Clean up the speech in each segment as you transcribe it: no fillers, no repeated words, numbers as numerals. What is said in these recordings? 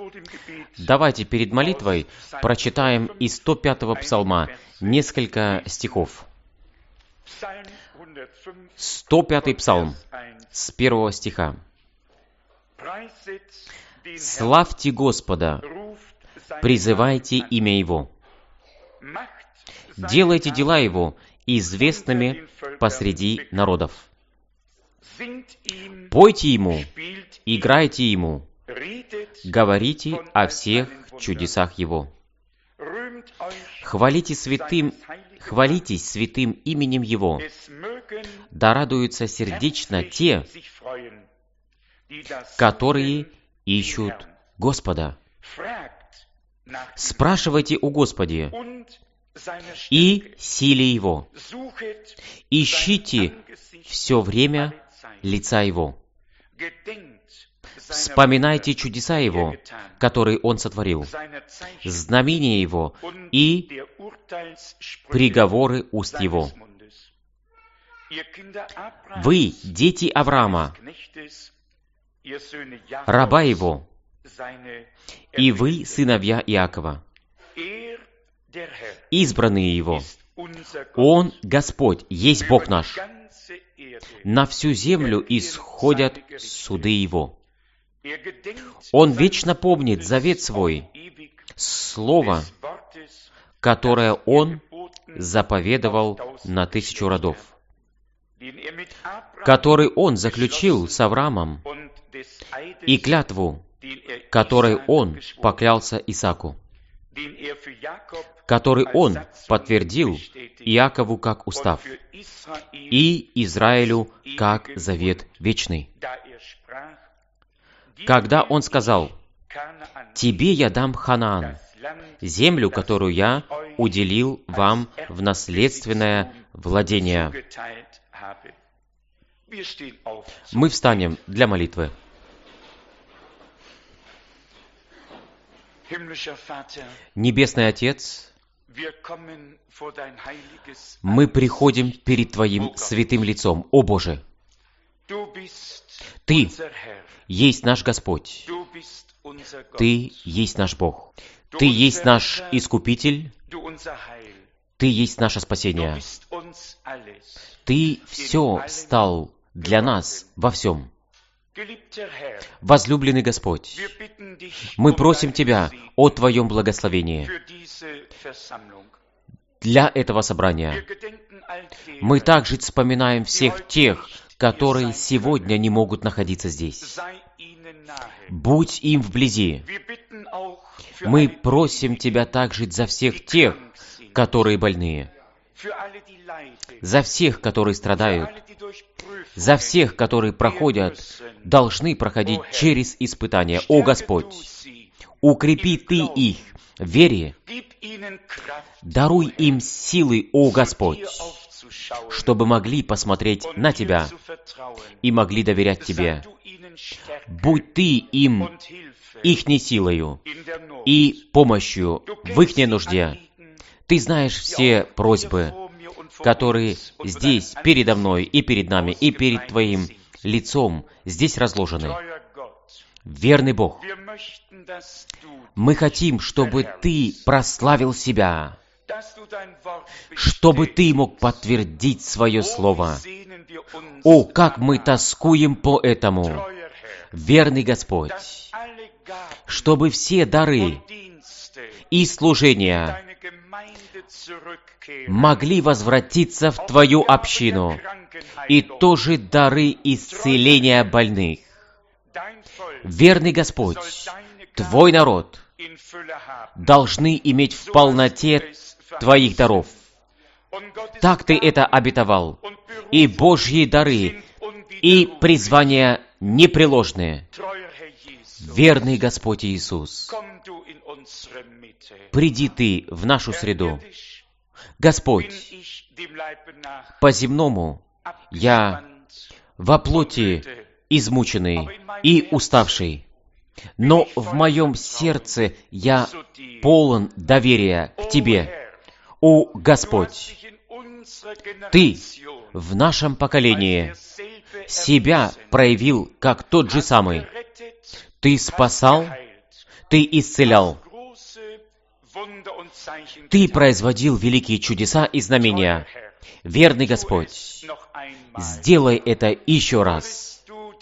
Давайте перед молитвой прочитаем из 105-го псалма несколько стихов. 105-й псалм с 1 стиха. «Славьте Господа, призывайте имя Его, делайте дела Его известными посреди народов. Пойте Ему, играйте Ему, говорите о всех чудесах Его. Хвалитесь святым именем Его. Да радуются сердечно те, которые ищут Господа. Спрашивайте у Господи и силе Его. Ищите все время лица Его. Вспоминайте чудеса Его, которые Он сотворил, знамения Его и приговоры уст Его. Вы, дети Авраама, раба Его, и вы, сыновья Иакова, избранные Его. Он, Господь, есть Бог наш. На всю землю исходят суды Его. Он вечно помнит завет свой, слово, которое Он заповедовал на 1000 родов, который Он заключил с Авраамом, и клятву, которой Он поклялся Исааку, который Он подтвердил Иакову как устав, и Израилю как завет вечный. Когда Он сказал: «Тебе я дам Ханаан, землю, которую я уделил вам в наследственное владение». Мы встанем для молитвы. Небесный Отец, мы приходим перед Твоим святым лицом, о Боже! Ты есть наш Господь, Ты есть наш Бог, Ты есть наш Искупитель, Ты есть наше спасение. Ты все стал для нас во всем. Возлюбленный Господь, мы просим Тебя о Твоем благословении для этого собрания. Мы также вспоминаем всех тех, которые сегодня не могут находиться здесь. Будь им вблизи. Мы просим Тебя также за всех тех, которые больные, за всех, которые страдают, за всех, которые должны проходить через испытания. О Господь, укрепи Ты их в вере, даруй им силы, о Господь, чтобы могли посмотреть на Тебя и могли доверять Тебе. Будь Ты им ихней силою и помощью в ихней нужде. Ты знаешь все просьбы, которые здесь, передо мной, и перед нами, и перед Твоим лицом здесь разложены. Верный Бог, мы хотим, чтобы Ты прославил себя, чтобы Ты мог подтвердить Свое Слово. О, как мы тоскуем по этому, верный Господь, чтобы все дары и служения могли возвратиться в Твою общину, и тоже дары исцеления больных. Верный Господь, Твой народ должны иметь в полноте Твоих даров. Так Ты это обетовал, и Божьи дары, и призвания непреложные. Верный Господь Иисус, приди Ты в нашу среду. Господь, по-земному я во плоти измученный и уставший, но в моем сердце я полон доверия к Тебе. О Господь, Ты в нашем поколении себя проявил как тот же самый. Ты спасал, Ты исцелял. Ты производил великие чудеса и знамения. Верный Господь, сделай это еще раз.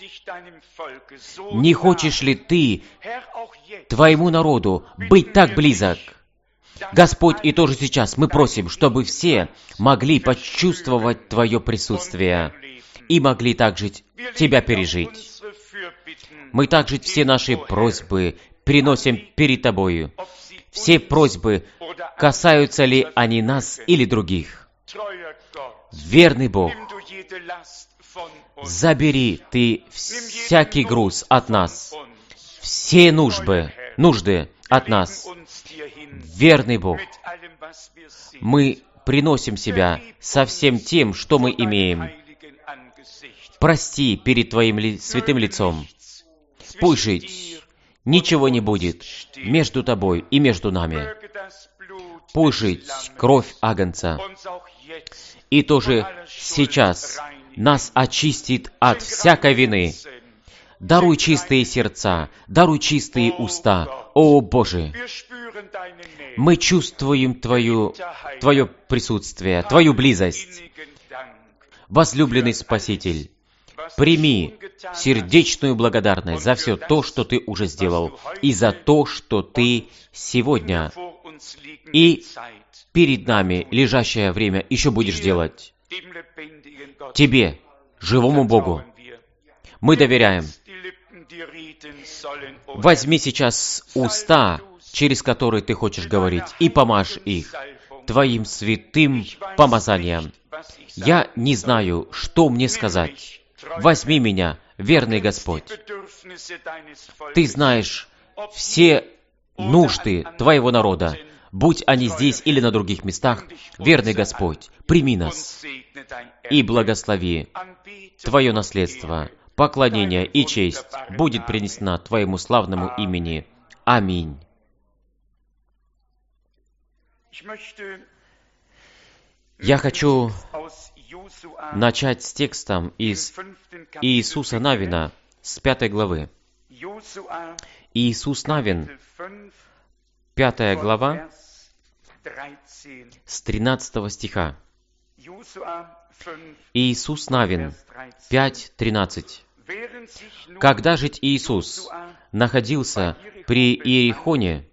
Не хочешь ли Ты Твоему народу быть так близок? Господь, и тоже сейчас мы просим, чтобы все могли почувствовать Твое присутствие и могли также Тебя пережить. Мы также все наши просьбы приносим перед Тобою. Все просьбы, касаются ли они нас или других. Верный Бог, забери Ты всякий груз от нас, все нужды от нас. Верный Бог, мы приносим себя со всем тем, что мы имеем. Прости перед Твоим святым лицом. Пусть жить ничего не будет между Тобой и между нами. Пусть жить кровь Агнца. И тоже сейчас нас очистит от всякой вины. Даруй чистые сердца, даруй чистые уста. О, Боже! Мы чувствуем Твое присутствие, Твою близость. Возлюбленный Спаситель, прими сердечную благодарность за все то, что Ты уже сделал, и за то, что Ты сегодня и перед нами лежащее время еще будешь делать. Тебе, живому Богу, мы доверяем. Возьми сейчас уста, через которые Ты хочешь говорить, и помажь их Твоим святым помазанием. Я не знаю, что мне сказать. Возьми меня, верный Господь. Ты знаешь все нужды Твоего народа, будь они здесь или на других местах. Верный Господь, прими нас и благослови Твое наследство. Поклонение и честь будет принесена Твоему славному имени. Аминь. Я хочу начать с текстом из Иисуса Навина, с 5 главы. Иисус Навин, 5 глава, с 13 стиха. Иисус Навин, 5:13. Когда же Иисус находился при Иерихоне,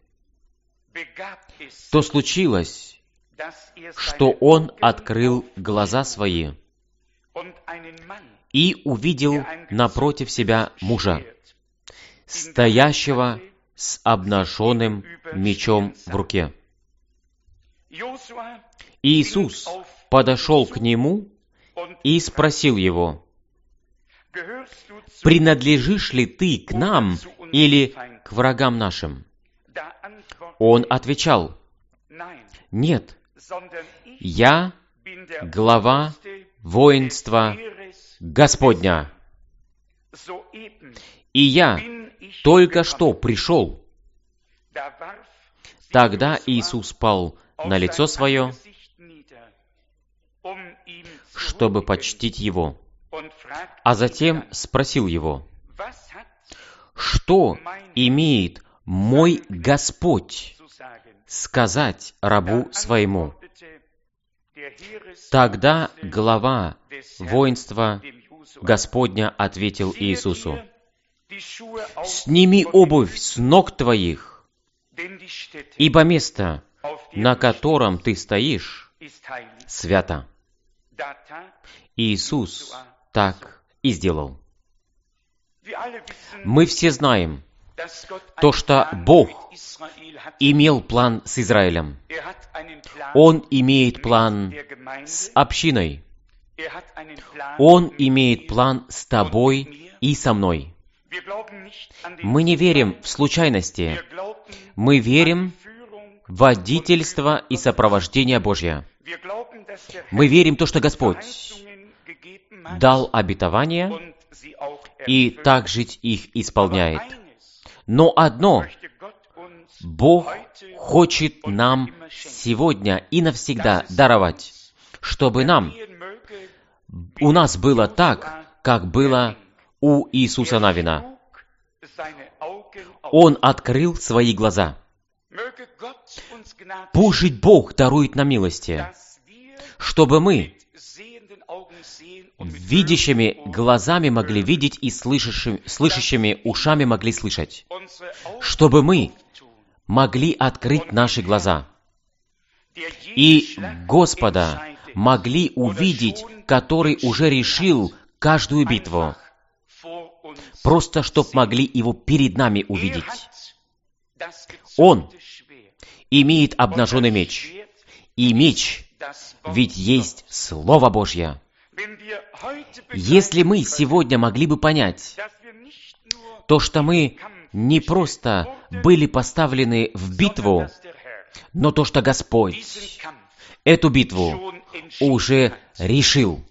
то случилось, что Он открыл глаза Свои и увидел напротив себя мужа, стоящего с обнаженным мечом в руке. Иисус подошел к нему и спросил его: «Принадлежишь ли ты к нам или к врагам нашим?» Он отвечал: «Нет, я глава воинства Господня, и я только что пришел». Тогда Иисус пал на лицо свое, чтобы почтить его, а затем спросил его: «Что имеет мой Господь сказать рабу своему?» Тогда глава воинства Господня ответил Иисусу: «Сними обувь с ног твоих, ибо место, на котором ты стоишь, свято». Иисус так и сделал. Мы все знаем то, что Бог имел план с Израилем. Он имеет план с общиной. Он имеет план с тобой и со мной. Мы не верим в случайности. Мы верим в водительство и сопровождение Божье. Мы верим в то, что Господь дал обетования и также их исполняет. Но одно Бог хочет нам сегодня и навсегда даровать, чтобы у нас было так, как было у Иисуса Навина. Он открыл свои глаза. Пусть Бог дарует нам милости, чтобы мы видящими глазами могли видеть и слышащими ушами могли слышать, чтобы мы могли открыть наши глаза и Господа могли увидеть, который уже решил каждую битву, просто чтоб могли Его перед нами увидеть. Он имеет обнаженный меч, и меч ведь есть Слово Божье. Если мы сегодня могли бы понять то, что мы не просто были поставлены в битву, но то, что Господь эту битву уже решил,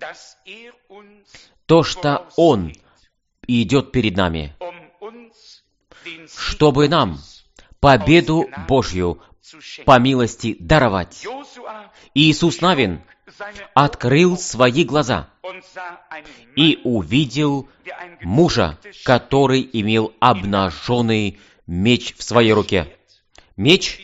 то, что Он идет перед нами, чтобы нам победу Божью по милости даровать. Иисус Навин открыл свои глаза и увидел мужа, который имел обнаженный меч в своей руке. Меч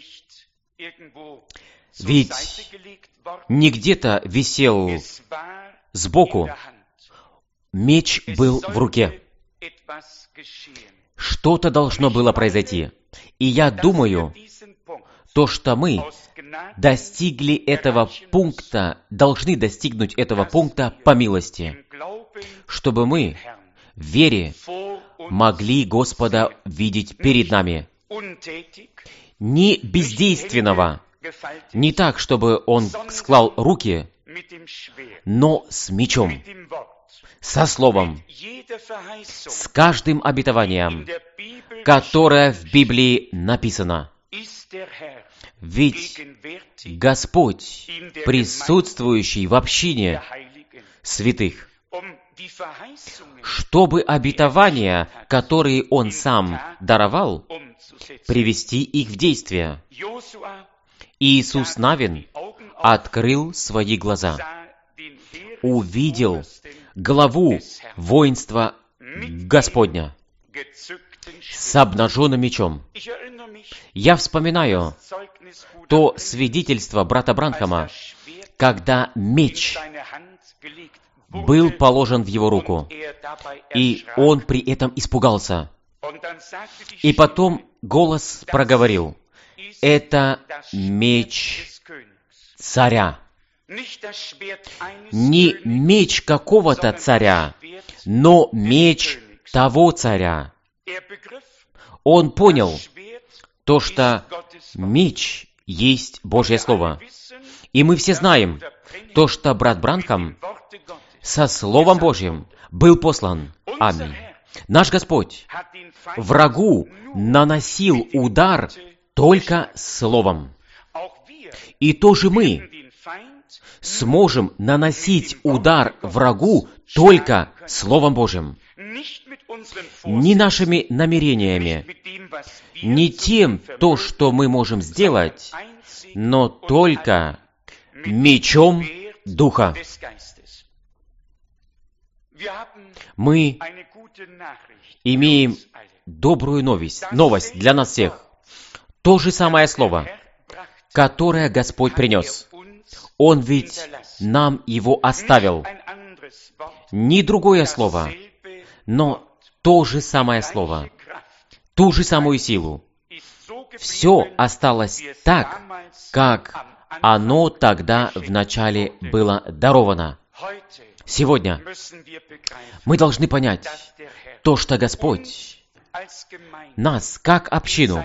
ведь не где-то висел сбоку, меч был в руке. Что-то должно было произойти. И я думаю, то, что мы достигли этого пункта, должны достигнуть этого пункта по милости, чтобы мы в вере могли Господа видеть перед нами. Не бездейственного, не так, чтобы Он склал руки, но с мечом, со словом, с каждым обетованием, которое в Библии написано. Ведь Господь, присутствующий в общине святых, чтобы обетования, которые Он Сам даровал, привести их в действие. Иисус Навин открыл свои глаза, увидел главу воинства Господня с обнаженным мечом. Я вспоминаю то свидетельство брата Бранхама, когда меч был положен в его руку, и он при этом испугался. И потом голос проговорил: «Это меч царя». Не меч какого-то царя, но меч того царя. Он понял то, что меч есть Божье Слово. И мы все знаем то, что брат Бранхам со Словом Божьим был послан. Аминь. Наш Господь врагу наносил удар только Словом. И тоже мы сможем наносить удар врагу только Словом Божьим. Не нашими намерениями, не тем, то, что мы можем сделать, но только мечом Духа. Мы имеем добрую новость для нас всех. То же самое слово, которое Господь принес. Он ведь нам его оставил. Не другое слово, но то же самое слово, ту же самую силу. Все осталось так, как оно тогда вначале было даровано. Сегодня мы должны понять то, что Господь нас, как общину,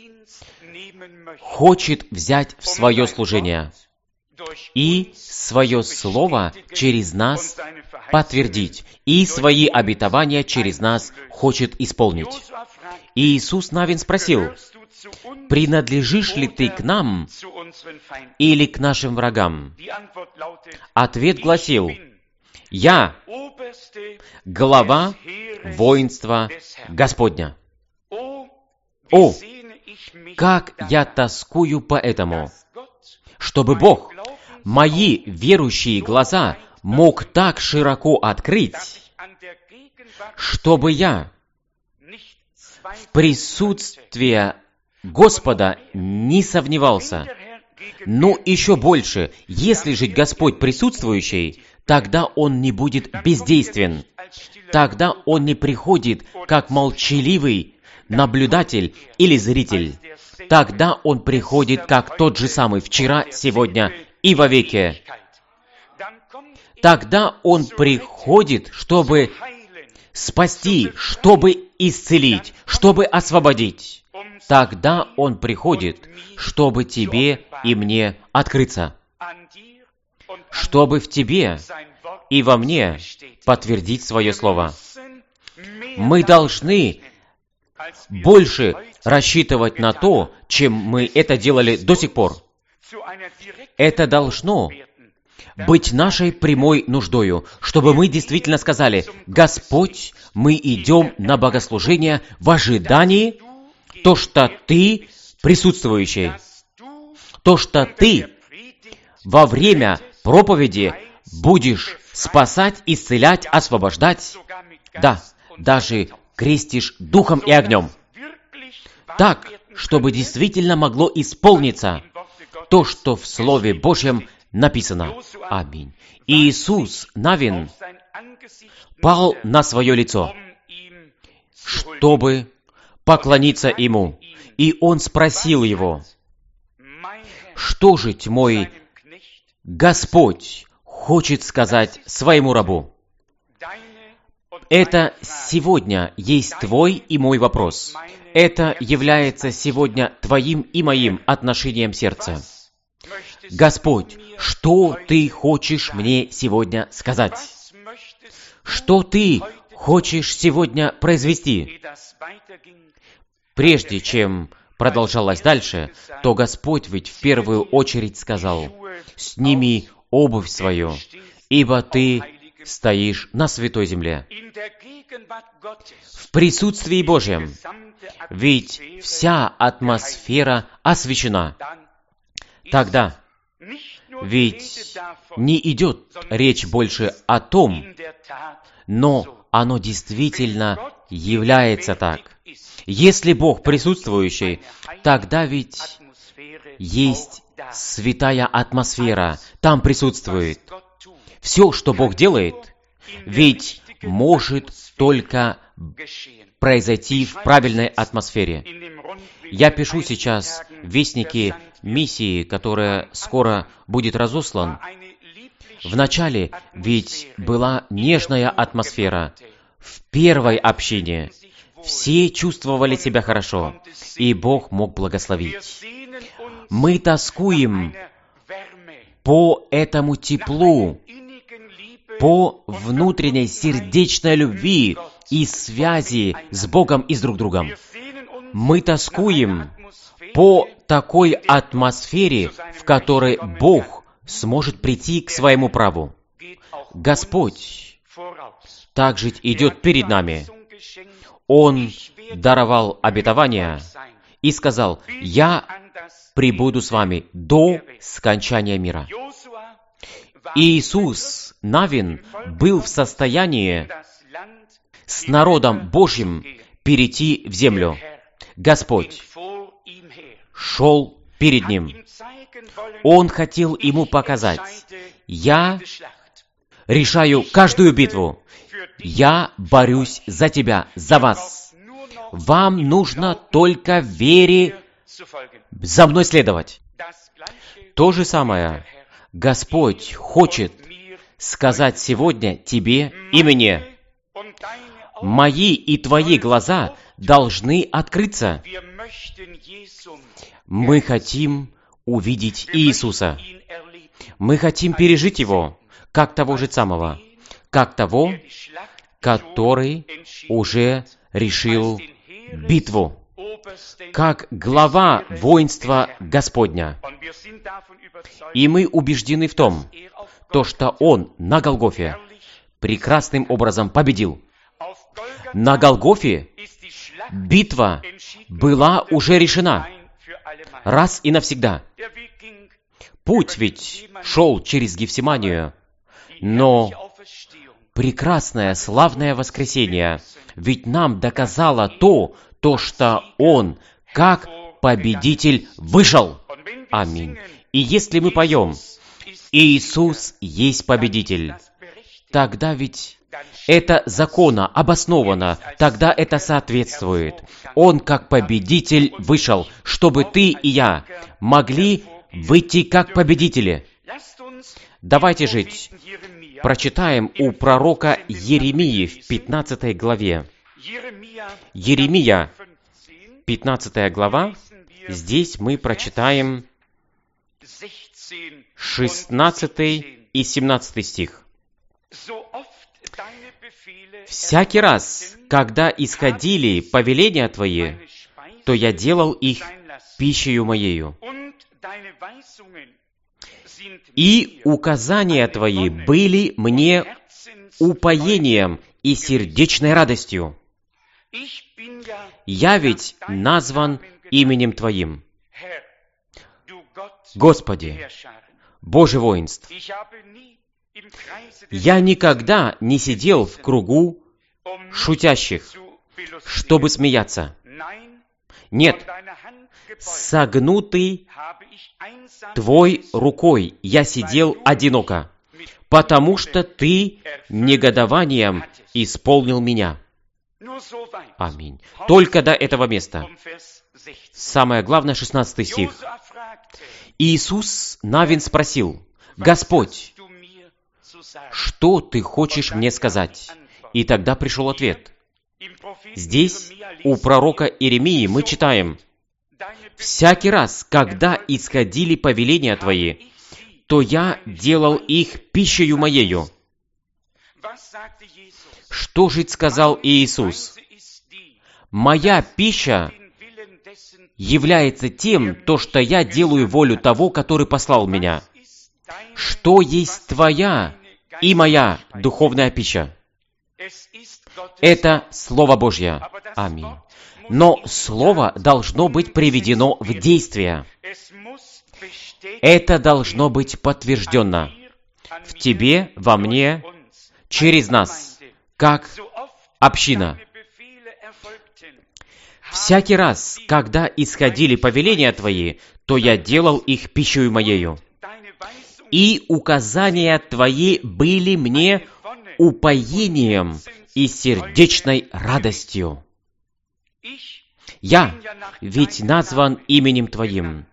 хочет взять в свое служение и свое слово через нас подтвердить, и свои обетования через нас хочет исполнить. И Иисус Навин спросил: «Принадлежишь ли ты к нам или к нашим врагам?» Ответ гласил: «Я глава воинства Господня». О, как я тоскую по этому, чтобы Бог мои верующие глаза мог так широко открыть, чтобы я в присутствии Господа не сомневался. Но еще больше, если же Господь присутствующий, тогда Он не будет бездействен. Тогда Он не приходит как молчаливый наблюдатель или зритель. Тогда Он приходит как тот же самый вчера, сегодня и вовеки. Тогда Он приходит, чтобы спасти, чтобы исцелить, чтобы освободить. Тогда Он приходит, чтобы тебе и мне открыться, чтобы в тебе и во мне подтвердить свое слово. Мы должны больше рассчитывать на то, чем мы это делали до сих пор. Это должно быть нашей прямой нуждою, чтобы мы действительно сказали: «Господь, мы идем на богослужение в ожидании то, что Ты присутствующий, то, что Ты во время проповеди будешь спасать, исцелять, освобождать, да, даже крестишь духом и огнем». Так, чтобы действительно могло исполниться то, что в Слове Божьем написано. Аминь. Иисус Навин пал на свое лицо, чтобы поклониться Ему. И он спросил Его: «Что же мой Господь хочет сказать своему рабу?» Это сегодня есть твой и мой вопрос. Это является сегодня твоим и моим отношением сердца. Господь, что Ты хочешь мне сегодня сказать? Что Ты хочешь сегодня произвести? Прежде чем продолжалось дальше, то Господь ведь в первую очередь сказал: «Сними обувь свою, ибо Ты стоишь на святой земле». В присутствии Божьем ведь вся атмосфера освящена. Тогда ведь не идет речь больше о том, но оно действительно является так. Если Бог присутствующий, тогда ведь есть святая атмосфера, там присутствует. Все, что Бог делает, ведь может только произойти в правильной атмосфере. Я пишу сейчас в Вестнике миссии, которая скоро будет разослан. Вначале ведь была нежная атмосфера. В первой общине все чувствовали себя хорошо, и Бог мог благословить. Мы тоскуем по этому теплу, по внутренней сердечной любви и связи с Богом и с друг другом. Мы тоскуем по такой атмосфере, в которой Бог сможет прийти к своему праву. Господь также идет перед нами. Он даровал обетование и сказал: «Я пребуду с вами до скончания мира». Иисус Навин был в состоянии с народом Божьим перейти в землю. Господь шел перед ним. Он хотел ему показать: «Я решаю каждую битву. Я борюсь за тебя, за вас. Вам нужно только в вере за мной следовать». То же самое Господь хочет сказать сегодня тебе и мне. Мои и твои глаза должны открыться. Мы хотим увидеть Иисуса. Мы хотим пережить Его, как того же самого, как того, который уже решил битву, как глава воинства Господня. И мы убеждены в том, что Он на Голгофе прекрасным образом победил. На Голгофе битва была уже решена раз и навсегда. Путь ведь шел через Гефсиманию, но прекрасное, славное воскресение ведь нам доказало то, то, что Он, как победитель, вышел. Аминь. И если мы поем «Иисус есть победитель», тогда ведь это законно, обосновано, тогда это соответствует. Он, как победитель, вышел, чтобы ты и я могли выйти как победители. Давайте жить. Прочитаем у пророка Иеремии в 15 главе. Иеремия, 15 глава. Здесь мы прочитаем 16 и 17 стих. «Всякий раз, когда исходили повеления Твои, то я делал их пищею Моею. И указания Твои были мне упоением и сердечной радостью. Я ведь назван именем Твоим. Господи, Боже воинств, я никогда не сидел в кругу шутящих, чтобы смеяться. Нет, согнутый Твой рукой я сидел одиноко, потому что Ты негодованием исполнил меня». Аминь. Только до этого места. Самое главное, 16 стих. Иисус Навин спросил: «Господь, что Ты хочешь мне сказать?» И тогда пришел ответ. Здесь у пророка Иеремии мы читаем: «Всякий раз, когда исходили повеления Твои, то я делал их пищею Моею». Что же сказал Иисус? «Моя пища является тем, то, что я делаю волю того, который послал меня». Что есть твоя и моя духовная пища? Это Слово Божье. Аминь. Но Слово должно быть приведено в действие. Это должно быть подтверждено в тебе, во мне, через нас, как община. «Всякий раз, когда исходили повеления Твои, то я делал их пищею Моею. И указания Твои были мне упоением и сердечной радостью. Я ведь назван именем Твоим.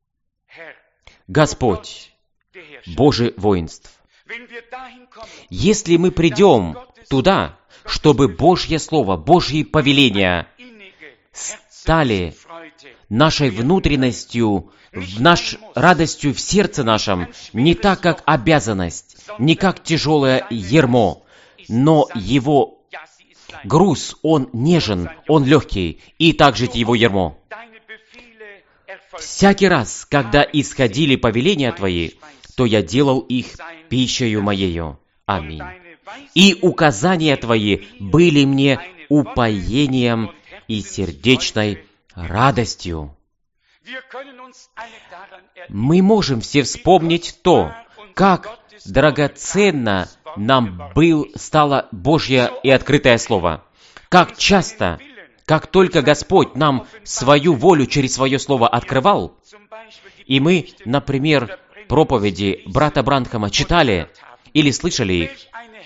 Господь, Боже воинств». Если мы придем туда, чтобы Божье Слово, Божьи повеления стали нашей внутренностью, радостью в сердце нашем, не так, как обязанность, не как тяжелое ярмо, но его груз, он нежен, он легкий, и также его ярмо. «Всякий раз, когда исходили повеления Твои, то я делал их пищею Моею». Аминь. «И указания Твои были мне упоением и сердечной радостью». Мы можем все вспомнить то, как драгоценно нам стало Божье и открытое Слово. Как часто, как только Господь нам свою волю через свое Слово открывал, и мы, например, проповеди брата Бранхама читали или слышали их,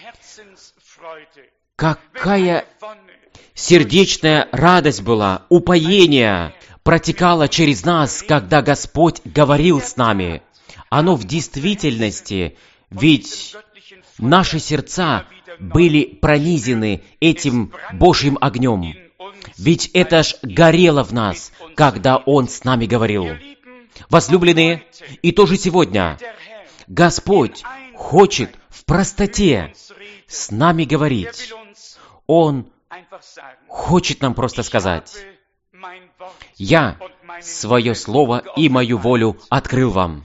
какая сердечная радость была, упоение протекало через нас, когда Господь говорил с нами. Оно в действительности, ведь наши сердца были пронизаны этим Божьим огнем. Ведь это ж горело в нас, когда Он с нами говорил. Возлюбленные, и тоже сегодня Господь хочет в простоте с нами говорить. Он хочет нам просто сказать: «Я свое слово и мою волю открыл вам.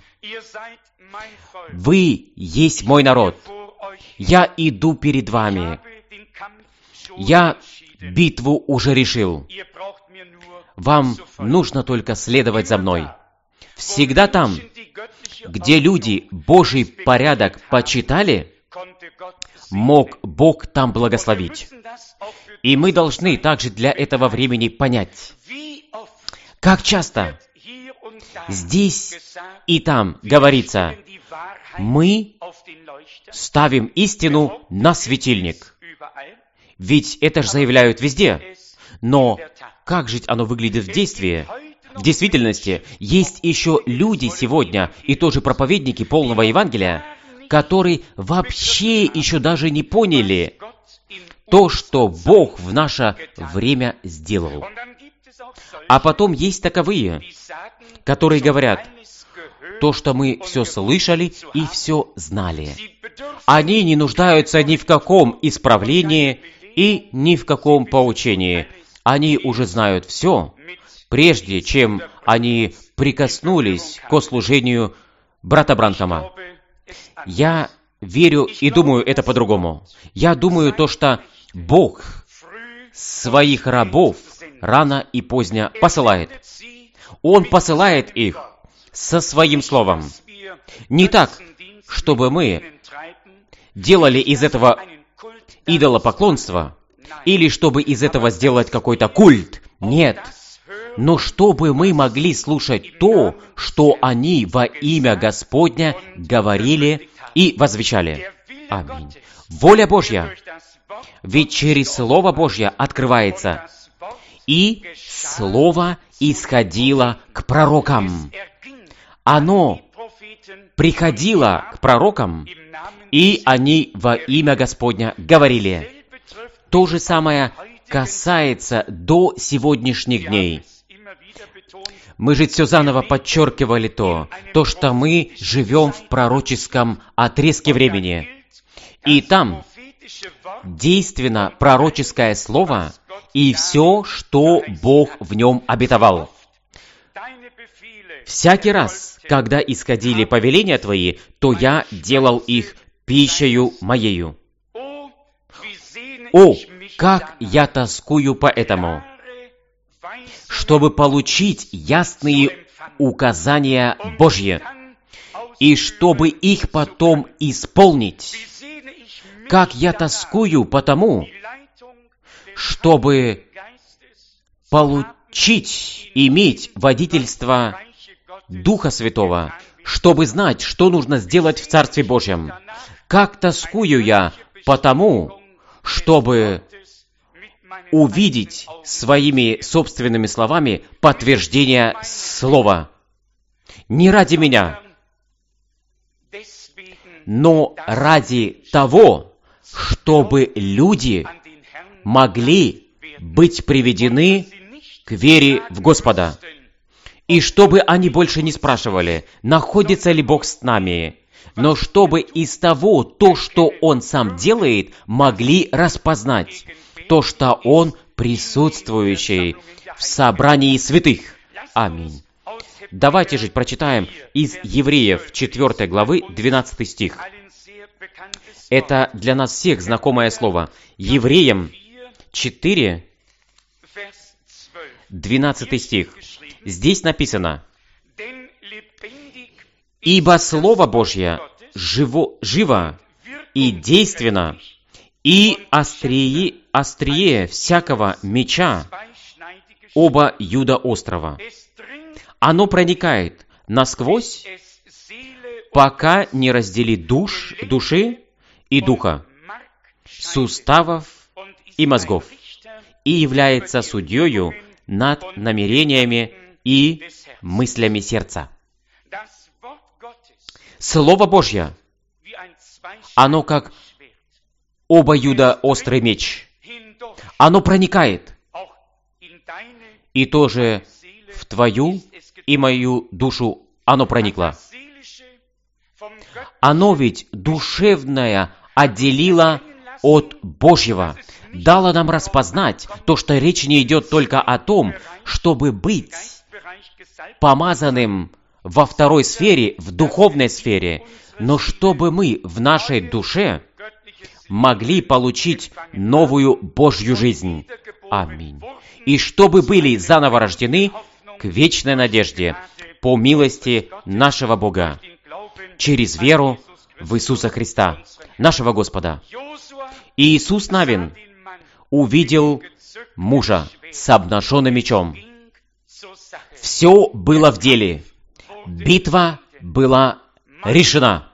Вы есть мой народ. Я иду перед вами. Я битву уже решил. Вам нужно только следовать за мной». Всегда там, где люди Божий порядок почитали, мог Бог там благословить. И мы должны также для этого времени понять, как часто здесь и там говорится, мы ставим истину на светильник. Ведь это же заявляют везде. Но как же оно выглядит в действии? В действительности, есть еще люди сегодня, и тоже проповедники полного Евангелия, которые вообще еще даже не поняли то, что Бог в наше время сделал. А потом есть таковые, которые говорят, то, что мы все слышали и все знали. Они не нуждаются ни в каком исправлении и ни в каком поучении. Они уже знают все, прежде чем они прикоснулись к служению брата Бранхама. Я верю и думаю это по-другому. Я думаю то, что Бог своих рабов рано и поздно посылает. Он посылает их со своим словом. Не так, чтобы мы делали из этого идолопоклонство, или чтобы из этого сделать какой-то культ. Нет. Но чтобы мы могли слушать то, что они во имя Господня говорили и возвещали. Аминь. Воля Божья. Ведь через Слово Божье открывается. И Слово исходило к пророкам. Оно приходило к пророкам, и они во имя Господня говорили. То же самое касается до сегодняшних дней. Мы же все заново подчеркивали то, что мы живем в пророческом отрезке времени. И там действенно пророческое слово и все, что Бог в нем обетовал. Всякий раз, когда исходили повеления Твои, то я делал их пищею моею. О, как я тоскую по этому, чтобы получить ясные указания Божьи, и чтобы их потом исполнить. Как я тоскую по тому, чтобы получить, иметь водительство Духа Святого, чтобы знать, что нужно сделать в Царстве Божьем. Как тоскую я по тому, чтобы увидеть своими собственными словами подтверждение Слова. Не ради меня, но ради того, чтобы люди могли быть приведены к вере в Господа. И чтобы они больше не спрашивали, находится ли Бог с нами, но чтобы из того, то, что Он сам делает, могли распознать то, что Он присутствующий в собрании святых. Аминь. Давайте же прочитаем из Евреев 4 главы 12 стих. Это для нас всех знакомое слово. Евреям 4, 12 стих. Здесь написано: «Ибо Слово Божье живо и действенно, и острее всякого меча обоюдоострого. Оно проникает насквозь, пока не разделит души и духа, суставов и мозгов, и является судьею над намерениями и мыслями сердца». Слово Божье, оно как обоюдоострый меч. Оно проникает. И тоже в твою и мою душу оно проникло. Оно ведь душевное отделило от Божьего, дало нам распознать то, что речь не идет только о том, чтобы быть помазанным во второй сфере, в духовной сфере, но чтобы мы в нашей душе могли получить новую Божью жизнь. Аминь. И чтобы были заново рождены к вечной надежде по милости нашего Бога через веру в Иисуса Христа, нашего Господа. И Иисус Навин, увидел мужа с обнаженным мечом. Все было в деле. Битва была решена.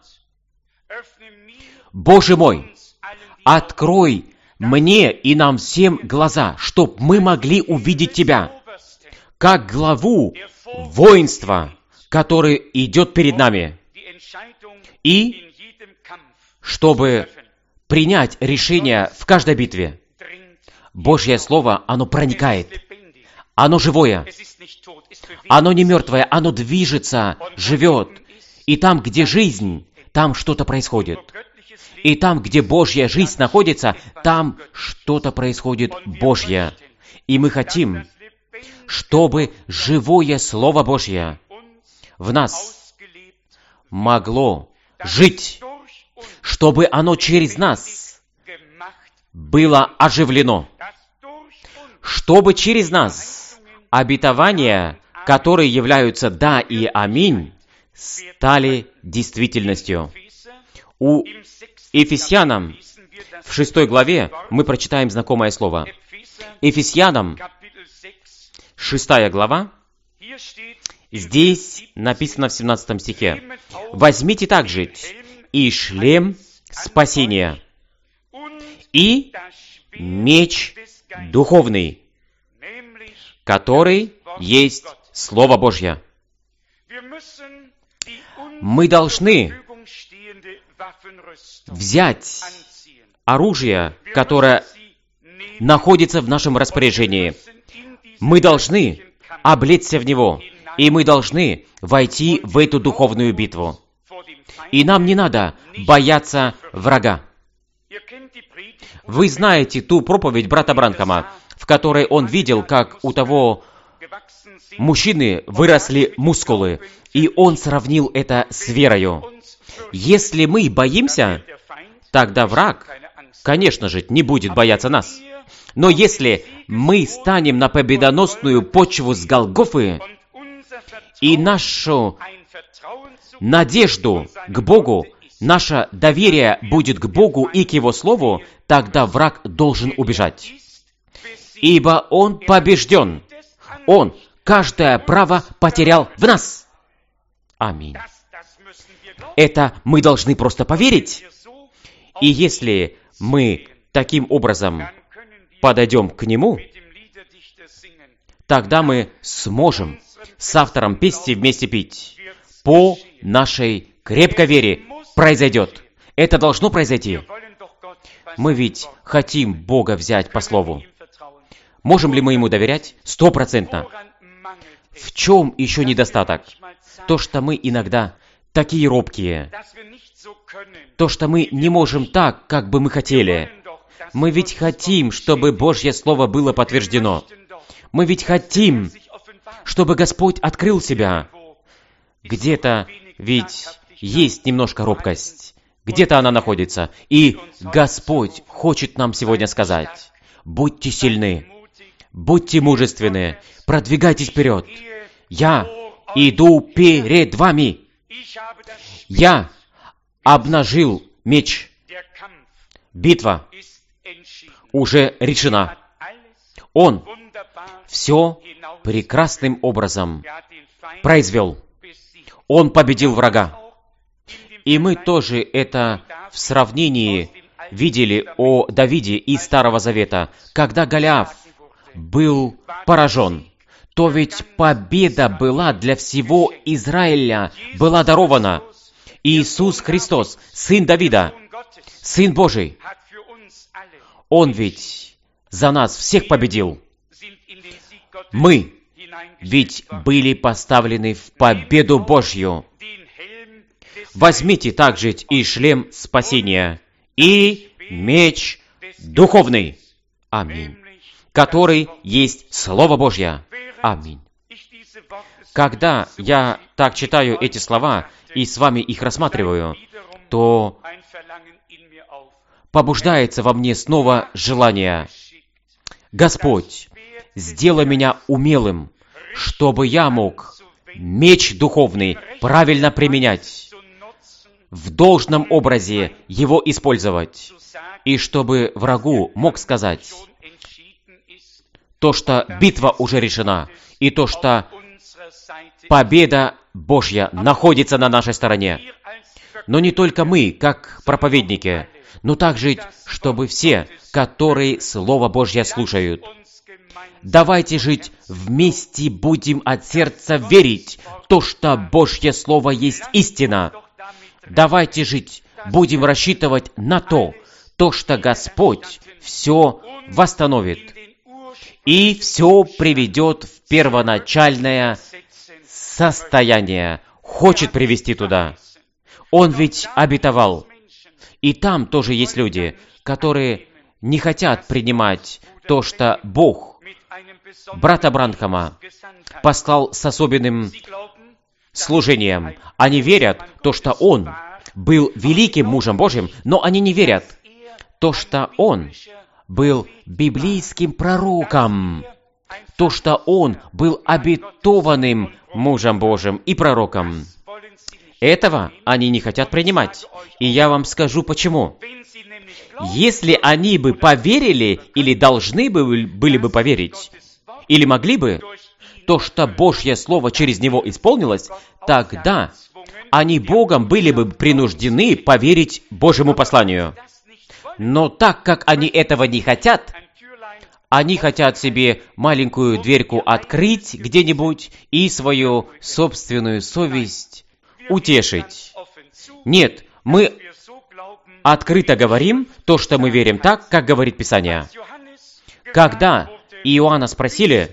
Боже мой, открой мне и нам всем глаза, чтоб мы могли увидеть Тебя, как главу воинства, который идет перед нами, и чтобы принять решение в каждой битве. Божье Слово, оно проникает, оно живое, оно не мертвое, оно движется, живет. И там, где жизнь, там что-то происходит. И там, где Божья жизнь находится, там что-то происходит Божье. И мы хотим, чтобы живое Слово Божье в нас могло жить, чтобы оно через нас было оживлено, чтобы через нас обетования, которые являются «да» и «аминь», стали действительностью. У Ефесянам в 6 главе мы прочитаем знакомое слово. Ефесянам 6 глава, здесь написано в 17 стихе: «Возьмите также и шлем спасения, и меч духовный, который есть Слово Божье». Мы должны взять оружие, которое находится в нашем распоряжении. Мы должны облечься в него, и мы должны войти в эту духовную битву. И нам не надо бояться врага. Вы знаете ту проповедь брата Бранхама, в которой он видел, как у того мужчины выросли мускулы, и он сравнил это с верою. Если мы боимся, тогда враг, конечно же, не будет бояться нас. Но если мы станем на победоносную почву с Голгофы, и нашу надежду к Богу, наше доверие будет к Богу и к Его Слову, тогда враг должен убежать. Ибо он побежден. Он каждое право потерял в нас. Аминь. Это мы должны просто поверить. И если мы таким образом подойдем к Нему, тогда мы сможем с автором песни вместе пить. По нашей крепкой вере произойдет. Это должно произойти. Мы ведь хотим Бога взять по слову. Можем ли мы Ему доверять? 100%. В чем еще недостаток? То, что мы иногда такие робкие. То, что мы не можем так, как бы мы хотели. Мы ведь хотим, чтобы Божье Слово было подтверждено. Мы ведь хотим, чтобы Господь открыл себя. Где-то ведь есть немножко робкость. Где-то она находится. И Господь хочет нам сегодня сказать: будьте сильны, будьте мужественны, продвигайтесь вперед. Я иду перед вами. Я обнажил меч. Битва уже решена. Он все прекрасным образом произвел. Он победил врага. И мы тоже это в сравнении видели о Давиде из Старого Завета. Когда Голиаф был поражен, то ведь победа была для всего Израиля, была дарована. Иисус Христос, Сын Давида, Сын Божий, Он ведь за нас всех победил. Мы ведь были поставлены в победу Божью. Возьмите также и шлем спасения, и меч духовный. Аминь. Который есть Слово Божье. Аминь. Когда я так читаю эти слова и с вами их рассматриваю, то побуждается во мне снова желание: Господь, сделай меня умелым, чтобы я мог меч духовный правильно применять, в должном образе его использовать, и чтобы врагу мог сказать: то, что битва уже решена, и то, что победа Божья находится на нашей стороне. Но не только мы, как проповедники, но также, чтобы все, которые Слово Божье слушают. Давайте жить вместе, будем от сердца верить, то, что Божье Слово есть истина. Давайте жить, будем рассчитывать на то, что Господь все восстановит и все приведет в первоначальное состояние, хочет привести туда. Он ведь обетовал. И там тоже есть люди, которые не хотят принимать то, что Бог брата Бранхама послал с особенным служением. Они верят то, что он был великим мужем Божьим, но они не верят то, что он был библейским пророком, то, что он был обетованным мужем Божьим и пророком. Этого они не хотят принимать. И я вам скажу почему. Если они бы поверили, или должны были бы поверить, или могли бы, то, что Божье Слово через него исполнилось, тогда они Богом были бы принуждены поверить Божьему посланию. Но так как они этого не хотят, они хотят себе маленькую дверьку открыть где-нибудь и свою собственную совесть утешить. Нет, мы открыто говорим то, что мы верим так, как говорит Писание. Когда Иоанна спросили,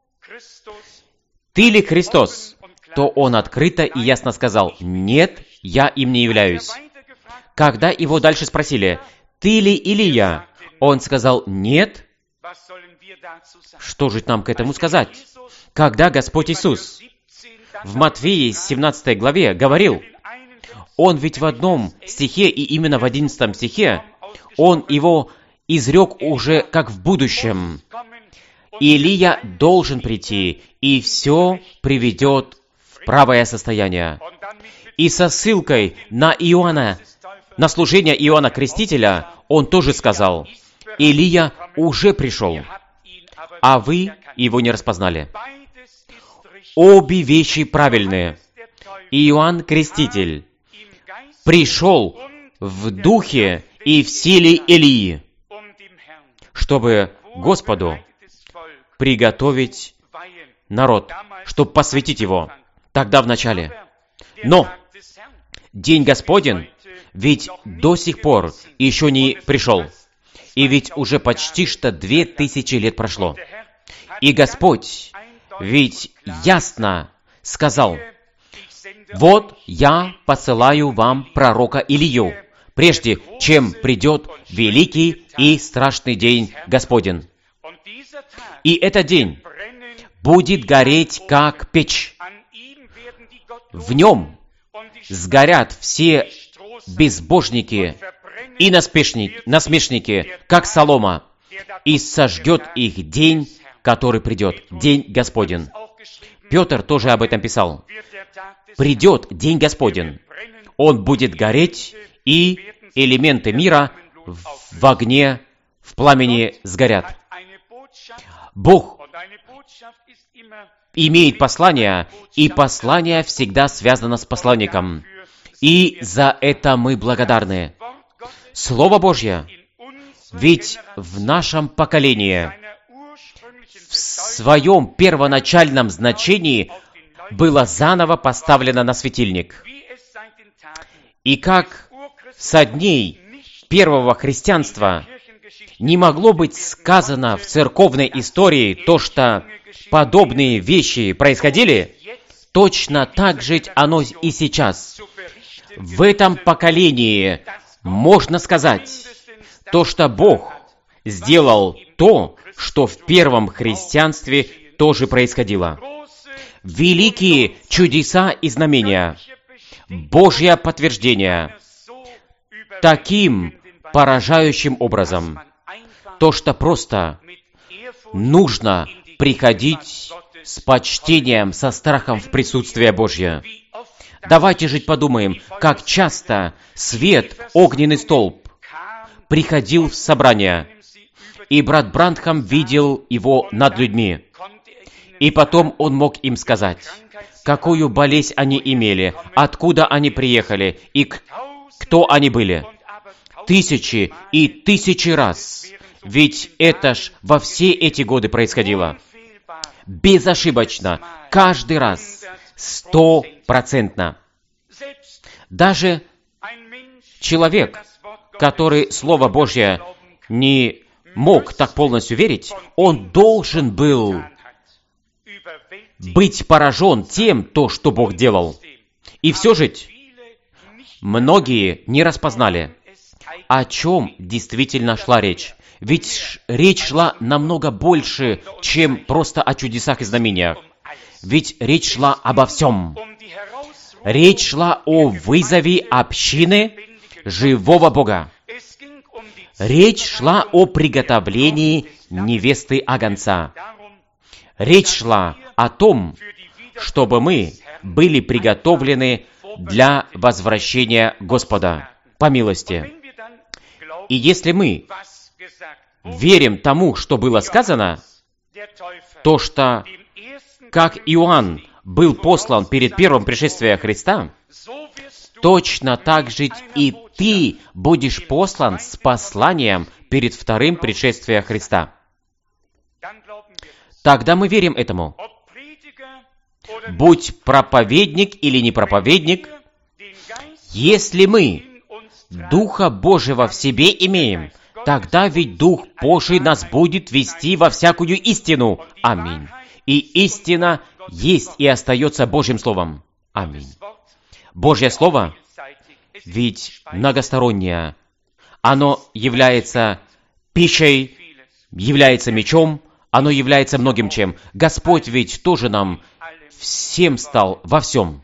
«Ты ли Христос?», то он открыто и ясно сказал, «Нет, я им не являюсь». Когда его дальше спросили, «Ты ли Илия?», он сказал, «Нет». Что же нам к этому сказать? Когда Господь Иисус в Матфея 17 главе говорил, Он ведь в одном стихе, и именно в 11 стихе, Он его изрек уже как в будущем. Илия должен прийти, и все приведет в правое состояние. И со ссылкой на Иоанна, на служение Иоанна Крестителя, он тоже сказал, Илия уже пришел, а вы его не распознали. Обе вещи правильные. Иоанн Креститель пришел в духе и в силе Илии, чтобы Господу приготовить народ, чтобы посвятить его тогда в начале. Но День Господень ведь до сих пор еще не пришел. И ведь уже почти что 2000 лет прошло. И Господь ведь ясно сказал, «Вот я посылаю вам пророка Илию, прежде чем придет великий и страшный день Господень». И этот день будет гореть, как печь. В нем сгорят все безбожники и насмешники, как солома, и сожгет их день, который придет, день Господень. Петр тоже об этом писал. Придет день Господень. Он будет гореть, и элементы мира в огне, в пламени сгорят. Бог имеет послание, и послание всегда связано с посланником. И за это мы благодарны. Слово Божье, ведь в нашем поколении, в своем первоначальном значении, было заново поставлено на светильник. И как со дней первого христианства не могло быть сказано в церковной истории то, что подобные вещи происходили, точно так же оно и сейчас. В этом поколении можно сказать то, что Бог сделал то, что в первом христианстве тоже происходило. Великие чудеса и знамения, Божье подтверждение, таким поражающим образом, то, что просто нужно приходить с почтением, со страхом в присутствие Божье. Давайте жить подумаем, как часто свет, огненный столб, приходил в собрание, и брат Бранхам видел его над людьми. И потом он мог им сказать, какую болезнь они имели, откуда они приехали и кто они были. Тысячи и тысячи раз. Ведь это ж во все эти годы происходило. Безошибочно. Каждый раз. 100%. Даже человек, который Слово Божье не мог так полностью верить, он должен был быть поражен тем, то, что Бог делал. И все же многие не распознали, о чем действительно шла речь. Ведь речь шла намного больше, чем просто о чудесах и знамениях. Ведь речь шла обо всем. Речь шла о вызове общины живого Бога. Речь шла о приготовлении невесты Агнца. Речь шла о том, чтобы мы были приготовлены для возвращения Господа по милости. И если мы верим тому, что было сказано, то, что как Иоанн был послан перед первым пришествием Христа, точно так же и ты будешь послан с посланием перед вторым пришествием Христа. Тогда мы верим этому. Будь проповедник или не проповедник, если мы Духа Божьего в себе имеем, тогда ведь Дух Божий нас будет вести во всякую истину. Аминь. И истина есть и остается Божьим Словом. Аминь. Божье Слово ведь многостороннее. Оно является пищей, является мечом, оно является многим чем. Господь ведь тоже нам всем стал во всем.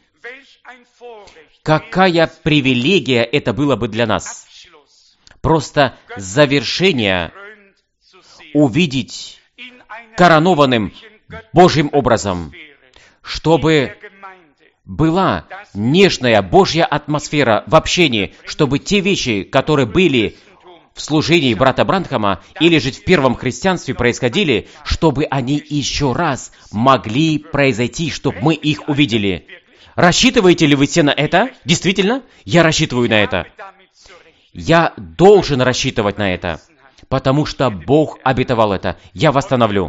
Какая привилегия это было бы для нас. Просто завершение увидеть коронованным Божьим образом, чтобы была нежная Божья атмосфера в общении, чтобы те вещи, которые были в служении брата Бранхама или же в первом христианстве происходили, чтобы они еще раз могли произойти, чтобы мы их увидели. Рассчитываете ли вы все на это? Действительно? Я рассчитываю на это. Я должен рассчитывать на это, потому что Бог обетовал это. Я восстановлю.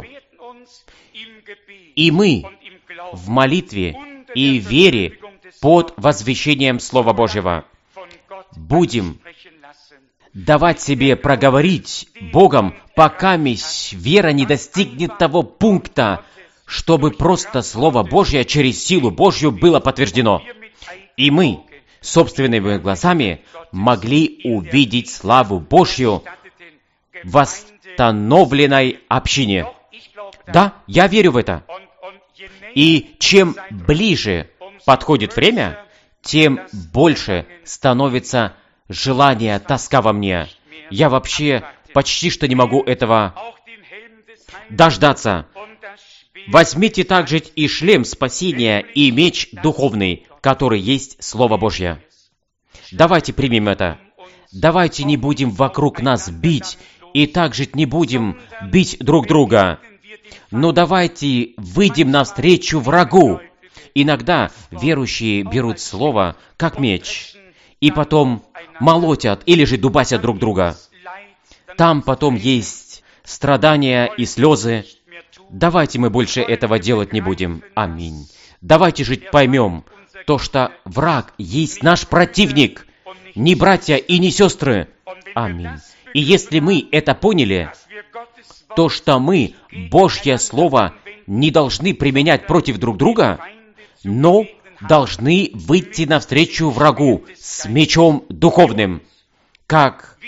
И мы в молитве и вере под возвещением Слова Божьего будем давать себе проговорить Богом, пока вера не достигнет того пункта, чтобы просто Слово Божье через силу Божью было подтверждено. И мы собственными глазами могли увидеть славу Божью в восстановленной общине. Да, я верю в это. И чем ближе подходит время, тем больше становится желание, тоска во мне. Я вообще почти что не могу этого дождаться. Возьмите также и шлем спасения, и меч духовный, который есть Слово Божье. Давайте примем это. Давайте не будем вокруг нас бить, и также не будем бить друг друга. Но давайте выйдем навстречу врагу. Иногда верующие берут Слово как меч, и потом молотят или же дубасят друг друга. Там потом есть страдания и слезы. Давайте мы больше этого делать не будем. Аминь. Давайте же поймем то, что враг есть наш противник, не братья и не сестры. Аминь. И если мы это поняли, то, что мы Божье Слово не должны применять против друг друга, но должны выйти навстречу врагу с мечом духовным, как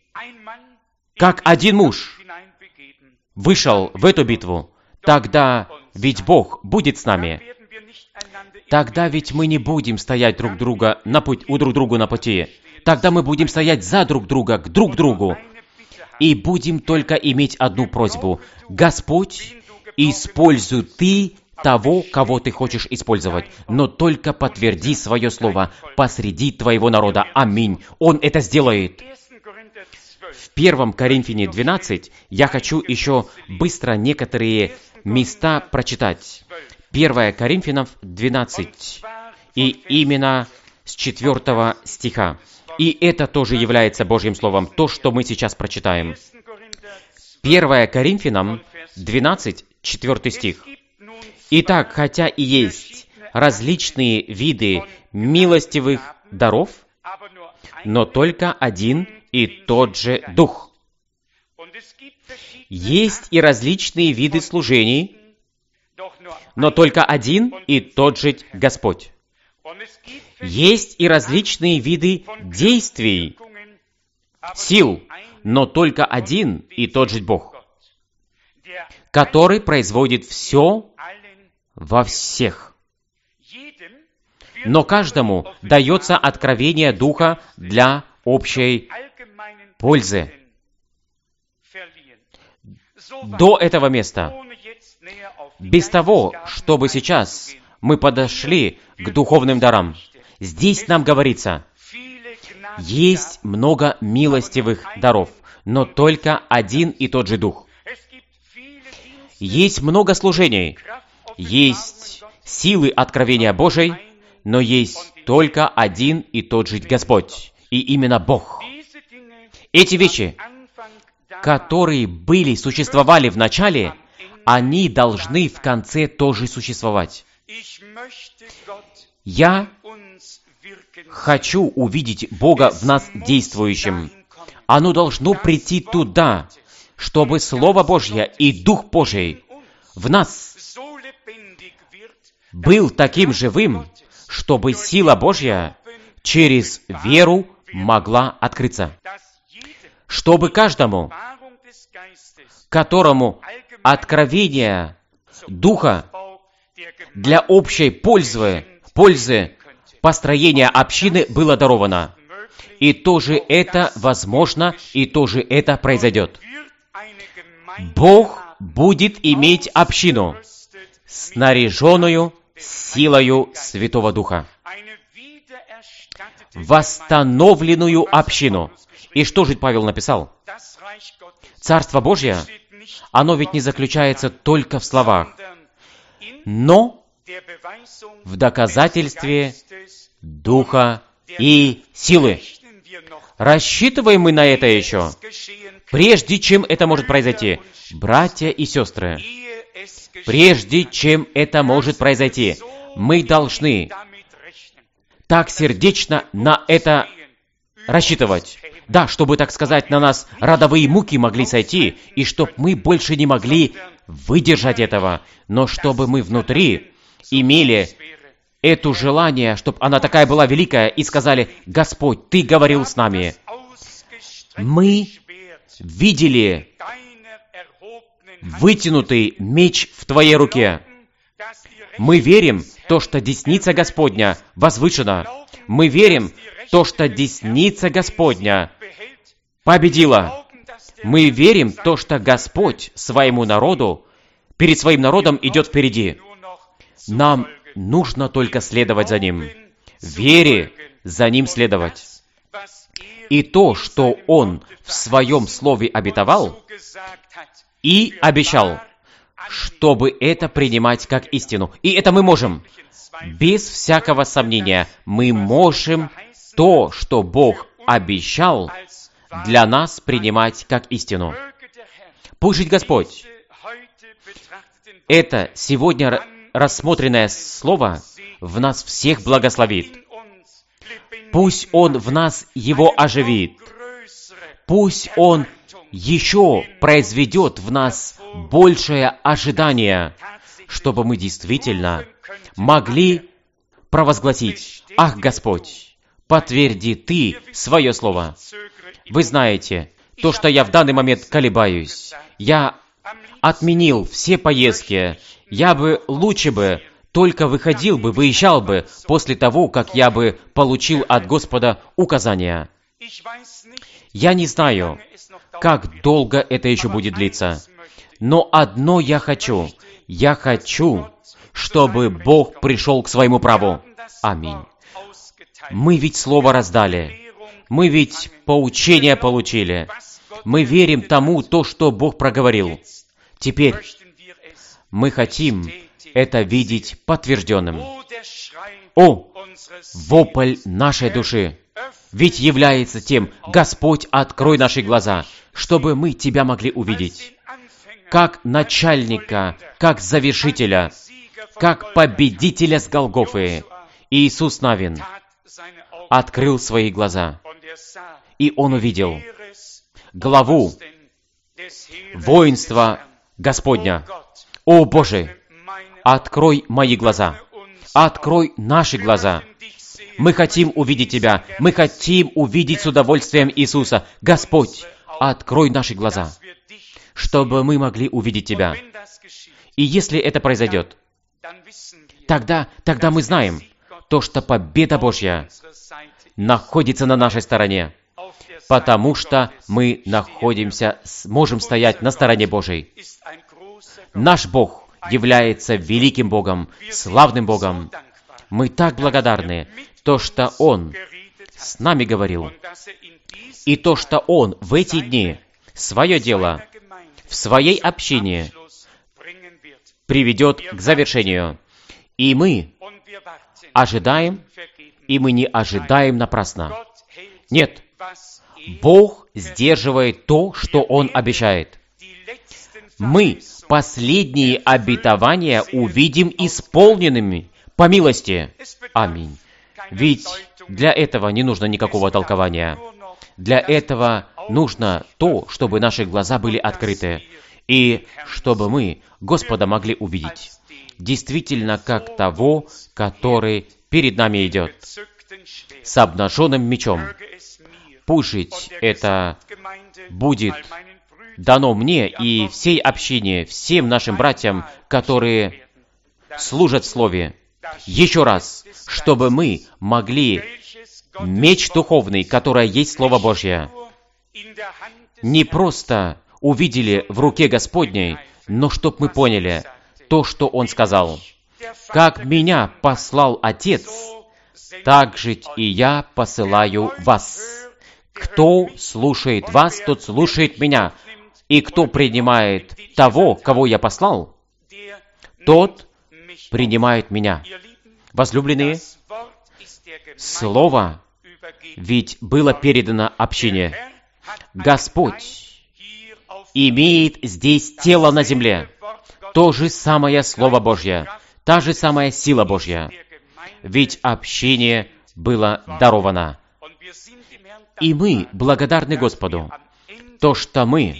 один муж вышел в эту битву, тогда ведь Бог будет с нами. Тогда ведь мы не будем стоять друг друга у друг друга на пути. Тогда мы будем стоять за друг друга, к друг другу. И будем только иметь одну просьбу. Господь, используй Ты того, кого Ты хочешь использовать, но только подтверди свое слово посреди Твоего народа. Аминь. Он это сделает. В 1 Коринфяне 12 я хочу еще быстро некоторые места прочитать. 1 Коринфянам 12, и именно с 4 стиха. И это тоже является Божьим Словом, то, что мы сейчас прочитаем. 1 Коринфянам 12, 4 стих. «Итак, хотя и есть различные виды милостивых даров, но только один и тот же Дух. Есть и различные виды служений, но только один и тот же Господь. Есть и различные виды действий, сил, но только один и тот же Бог, который производит все во всех. Но каждому дается откровение Духа для общей пользы». До этого места, без того, чтобы сейчас мы подошли к духовным дарам, здесь нам говорится, есть много милостивых даров, но только один и тот же Дух. Есть много служений, есть силы откровения Божьей, но есть только один и тот же Господь, и именно Бог. Эти вещи, которые существовали в начале, они должны в конце тоже существовать. Я хочу увидеть Бога в нас действующим. Оно должно прийти туда, чтобы Слово Божье и Дух Божий в нас был таким живым, чтобы сила Божья через веру могла открыться. Чтобы каждому, которому откровение Духа для общей пользы построения общины было даровано. И тоже это возможно, и тоже это произойдет. Бог будет иметь общину, снаряженную силою Святого Духа, восстановленную общину. И что же Павел написал? Царство Божье, оно ведь не заключается только в словах, но в доказательстве Духа и силы. Рассчитываем мы на это еще, прежде чем это может произойти. Братья и сестры, прежде чем это может произойти, мы должны так сердечно на это рассчитывать. Да, чтобы, так сказать, на нас родовые муки могли сойти, и чтоб мы больше не могли выдержать этого, но чтобы мы внутри имели это желание, чтобы она такая была великая, и сказали: «Господь, Ты говорил с нами. Мы видели вытянутый меч в Твоей руке. Мы верим то, что десница Господня возвышена. Мы верим то, что десница Господня победила. Мы верим то, что Господь своему народу, перед своим народом идет впереди. Нам нужно только следовать за Ним, вере за Ним следовать. И то, что Он в Своем Слове обетовал и обещал, чтобы это принимать как истину. И это мы можем. Без всякого сомнения, мы можем то, что Бог обещал, для нас принимать как истину. Пусть жить Господь. Это сегодня рассмотренное Слово в нас всех благословит. Пусть Он в нас его оживит. Пусть Он еще произведет в нас большее ожидание, чтобы мы действительно могли провозгласить: «Ах, Господь, подтверди Ты свое Слово». Вы знаете, то, что я в данный момент колебаюсь. Я отменил все поездки. Я бы лучше бы только выезжал бы после того, как я бы получил от Господа указания. Я не знаю, как долго это еще будет длиться. Но одно я хочу. Я хочу, чтобы Бог пришел к своему праву. Аминь. Мы ведь Слово раздали. Мы ведь поучение получили. Мы верим тому, то, что Бог проговорил. Теперь мы хотим это видеть подтвержденным. О, вопль нашей души! Ведь является тем: Господь, открой наши глаза, чтобы мы Тебя могли увидеть, как начальника, как завершителя, как победителя с Голгофы. Иисус Навин открыл свои глаза, и Он увидел главу воинства Господня. О Боже, открой мои глаза, открой наши глаза. Мы хотим увидеть Тебя, мы хотим увидеть с удовольствием Иисуса. Господь, открой наши глаза, чтобы мы могли увидеть Тебя. И если это произойдет, тогда мы знаем то, что победа Божья находится на нашей стороне, потому что мы можем стоять на стороне Божьей. Наш Бог является великим Богом, славным Богом. Мы так благодарны, то, что Он с нами говорил, и то, что Он в эти дни свое дело в своей общине приведет к завершению. И мы ожидаем, и мы не ожидаем напрасно. Нет, Бог сдерживает то, что Он обещает. Мы последние обетования увидим исполненными по милости. Аминь. Ведь для этого не нужно никакого толкования. Для этого нужно то, чтобы наши глаза были открыты, и чтобы мы Господа могли увидеть, действительно как того, который перед нами идет, с обнаженным мечом. Пусть это будет дано мне и всей общине, всем нашим братьям, которые служат в Слове, еще раз, чтобы мы могли меч духовный, который есть Слово Божье, не просто увидели в руке Господней, но чтоб мы поняли то, что Он сказал. «Как Меня послал Отец, так же и Я посылаю вас. Кто слушает вас, тот слушает Меня, и кто принимает того, кого Я послал, тот принимает Меня». Возлюбленные, Слово ведь было передано общине. Господь имеет здесь тело на земле. То же самое Слово Божье, та же самая сила Божья. Ведь общине было даровано. И мы благодарны Господу, то, что мы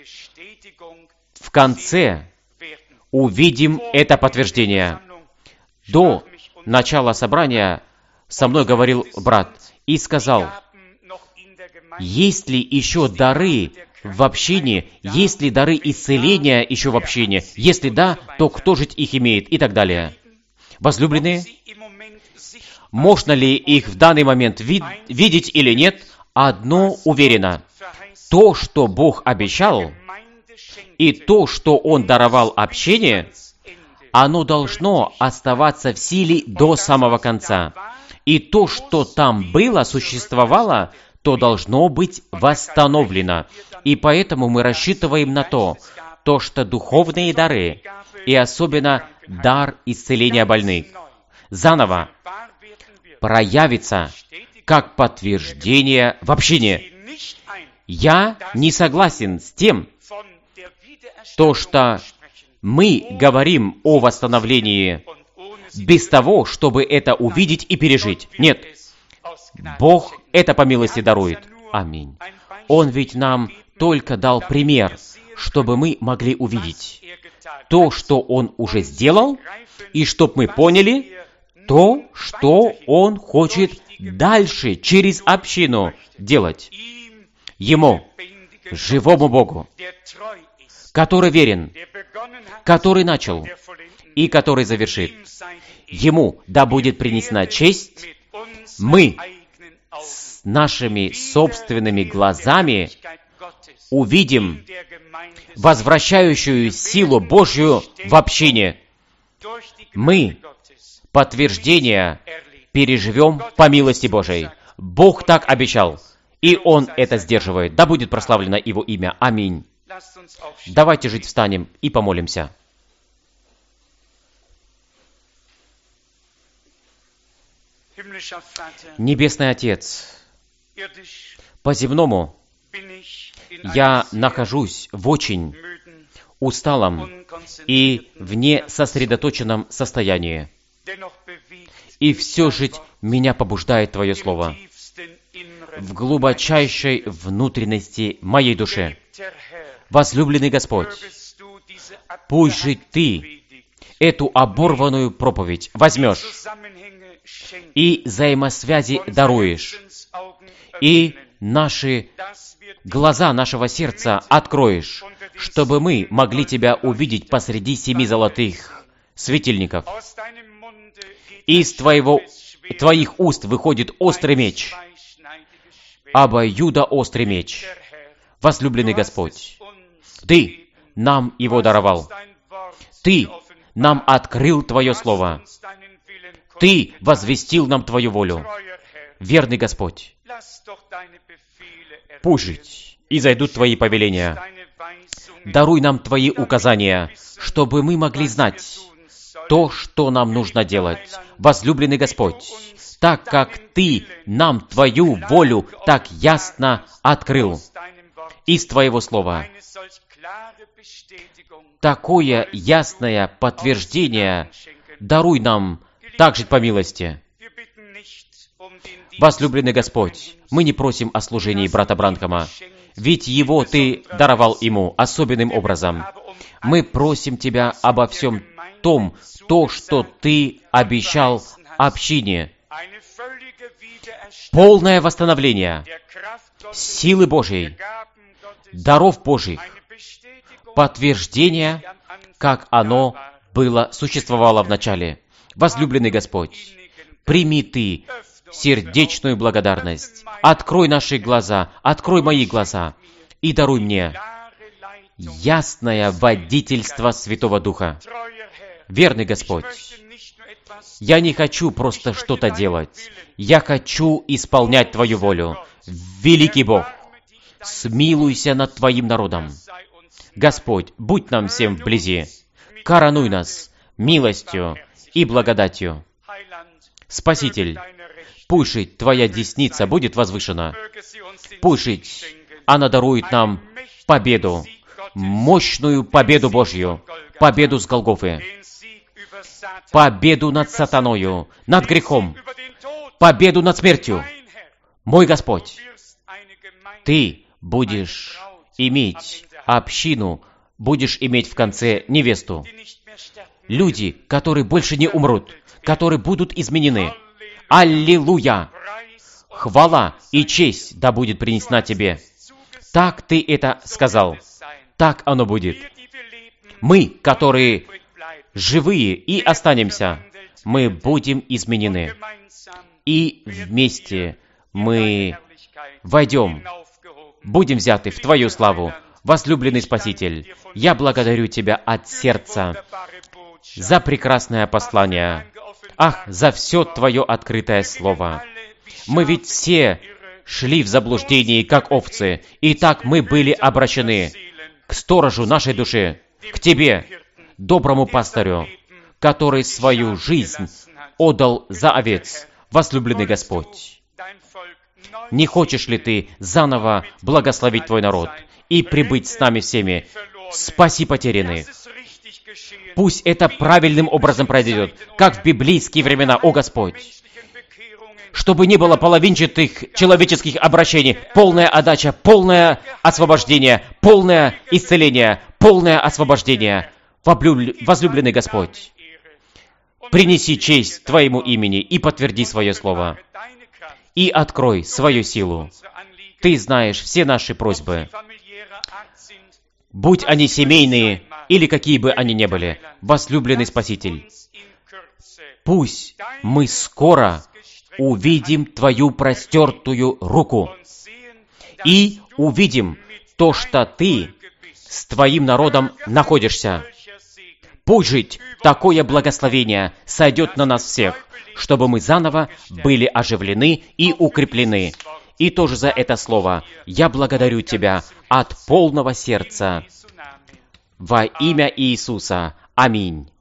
в конце увидим это подтверждение. До начала собрания со мной говорил брат и сказал: есть ли еще дары в общине, есть ли дары исцеления еще в общине? Если да, то кто же их имеет? И так далее. Возлюбленные, можно ли их в данный момент видеть или нет? Одно уверено. То, что Бог обещал, и то, что Он даровал общине, оно должно оставаться в силе до самого конца. И то, что там было, существовало, то должно быть восстановлено. И поэтому мы рассчитываем на то, что духовные дары, и особенно дар исцеления больных, заново проявится как подтверждение в общине. Я не согласен с тем, что мы говорим о восстановлении без того, чтобы это увидеть и пережить. Нет, Бог это по милости дарует. Аминь. Он ведь нам только дал пример, чтобы мы могли увидеть то, что Он уже сделал, и чтобы мы поняли то, что Он хочет дальше через общину делать. Ему, живому Богу, который верен, который начал и который завершит. Ему да будет принесена честь. Мы с нашими собственными глазами увидим возвращающую силу Божью в общине. Мы подтверждение переживем по милости Божией. Бог так обещал. и Он это сдерживает. Да будет прославлено Его имя. Аминь. Давайте жить встанем и помолимся. Небесный Отец, по-земному я нахожусь в очень усталом и в несосредоточенном состоянии. И все же меня побуждает Твое Слово в глубочайшей внутренности моей души. Возлюбленный Господь, пусть же Ты эту оборванную проповедь возьмешь и взаимосвязи даруешь, и наши глаза нашего сердца откроешь, чтобы мы могли Тебя увидеть посреди 7 золотых светильников. Из Твоих уст выходит острый меч, обоюдоострый меч. Возлюбленный Господь, Ты нам его даровал. Ты нам открыл Твое Слово. Ты возвестил нам Твою волю. Верный Господь, пусть жить и зайдут Твои повеления. Даруй нам Твои указания, чтобы мы могли знать то, что нам нужно делать. Возлюбленный Господь, так как Ты нам Твою волю так ясно открыл из Твоего Слова, такое ясное подтверждение даруй нам также по милости. Возлюбленный Господь, мы не просим о служении брата Бранхама, ведь его Ты даровал ему особенным образом. Мы просим Тебя обо всем том, то, что Ты обещал общине. Полное восстановление силы Божьей, даров Божьих, подтверждение, как оно существовало в начале. Возлюбленный Господь, прими Ты сердечную благодарность. Открой наши глаза, открой мои глаза и даруй мне ясное водительство Святого Духа. Верный Господь, я не хочу просто что-то делать. Я хочу исполнять Твою волю. Великий Бог, смилуйся над Твоим народом. Господь, будь нам всем вблизи. Коронуй нас милостью и благодатью. Спаситель, пусть жить Твоя десница будет возвышена. Пусть жить она дарует нам победу, мощную победу Божью, победу с Голгофы, победу над сатаною, над грехом, победу над смертью. Мой Господь, Ты будешь иметь общину, будешь иметь в конце невесту. Люди, которые больше не умрут, которые будут изменены. Аллилуйя! Хвала и честь да будет принесена Тебе. Так Ты это сказал. Так оно будет. Мы, которые живые и останемся, мы будем изменены. И вместе мы войдем, будем взяты в Твою славу. Возлюбленный Спаситель, я благодарю Тебя от сердца за прекрасное послание. Ах, за все Твое открытое Слово. Мы ведь все шли в заблуждении, как овцы, и так мы были обращены к сторожу нашей души, к Тебе, доброму пастырю, который свою жизнь отдал за овец. Возлюбленный Господь, не хочешь ли Ты заново благословить Твой народ и прибыть с нами всеми? Спаси потерянных. Пусть это правильным образом произойдет, как в библейские времена, о Господь. Чтобы не было половинчатых человеческих обращений, полная отдача, полное освобождение, полное исцеление, полное освобождение. Возлюбленный Господь, принеси честь Твоему имени и подтверди свое слово. И открой свою силу. Ты знаешь все наши просьбы. Будь они семейные, или какие бы они ни были, возлюбленный Спаситель, пусть мы скоро увидим Твою простертую руку и увидим то, что Ты с Твоим народом находишься. Пусть жить такое благословение сойдет на нас всех, чтобы мы заново были оживлены и укреплены, И тоже за это слово я благодарю Тебя от полного сердца. Во имя Иисуса. Аминь.